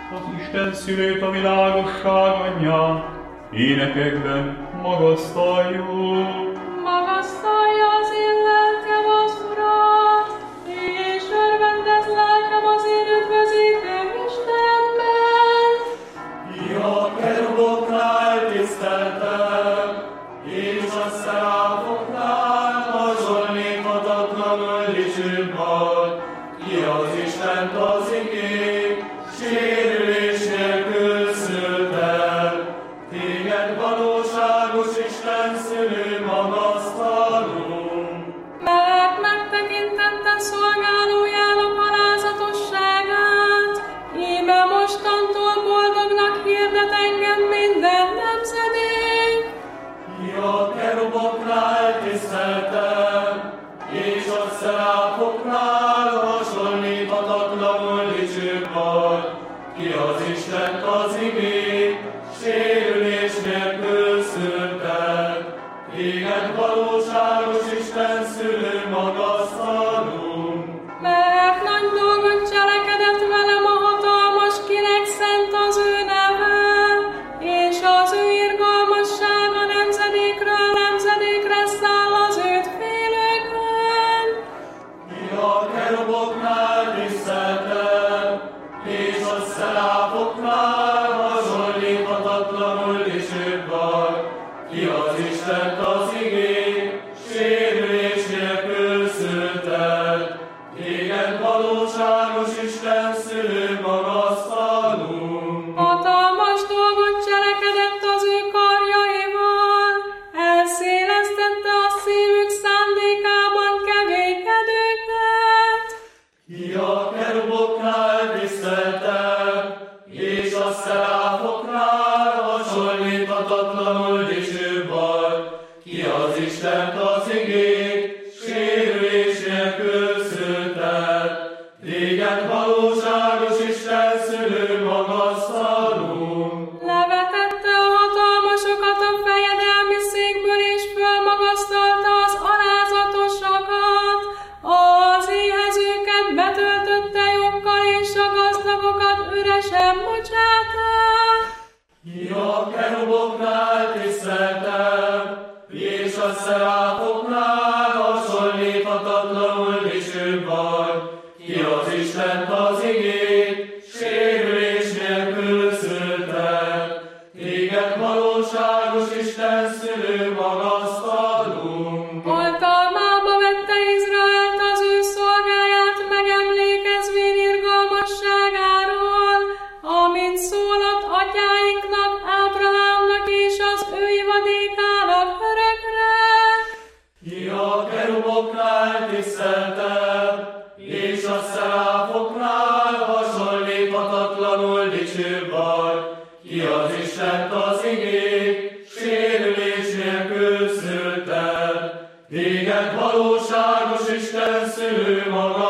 az Isten szülőt, a világosság anyját, énekekben magasztaljuk. Magasztalja az én lelkem az Urat, és örvendez lelkem az én üdvözítőm Istenben. A keruboknál tiszteltem, és a szeráfoknál hasonlíthatatlanul dicsőbb vagy. Ki az Istent az igény, sérülés nélkül szült el. Téged valóságos Isten szülő magasztalunk. Mert megtekintette szolgálójának alázatosságát, íme mostantól boldognak hirdet engem minden nemzedék. A keruboknál tiszteltem, és a szeráfoknál hasonlíthatatlanul dicsőbb vagy. Ki az Istent az igény, sérülés nélkül szült el. Téged valóságos Isten szülő magasztalunk. Mert nagy dolgot cselekedett velem a hatalmas, kinek szent az ő neve, és az ő irgalmassága nemzedékről nemzedékre száll az őt félőkön. A keruboknál tiszteltem, és a szeráfoknál hasonlíthatatlanul dicsőbb vagy. Ki az Istent az igény, sérülés nélkül szült el. Téged valóságos Isten szülő magasztalunk. Hatalmas dolgot cselekedett az ő karjaival, elszélesztette a szívük szándékában keménykedőket. A keruboknál tiszteltem, és a szeráfoknál hasonlíthatatlanul dicsőbb vagy. Ki az Istent az igény, sérülés nélkül szült el. Téged valóságos Isten szülő magasztalunk. Levetette a hatalmasokat a fejedelmi székből, és fölmagasztalta az alázatosakat. Az éhezőket betöltötte joggal, és a gazdagokat üresen bocsátta. A keruboknál tiszteltem, és a szeráfoknál hasonlíthatatlanul dicsőbb vagy. Ki az Istent az igény, sérülés nélkül szült el. Téged valóságos Isten szülő magasztalunk. Oltalmába vette Izraelt az ő szolgáját, megemlékezvén irgalmasságáról, amit szólott atyáinknak, Ábrahámnak és az ő ivadékának örökre. A keruboknál tiszteltem, és a szeráfoknál hasonlíthatatlanul dicsőbb vagy. Ki az Istent az igény, sérülés nélkül szült el. Téged valóságos Isten szülő maga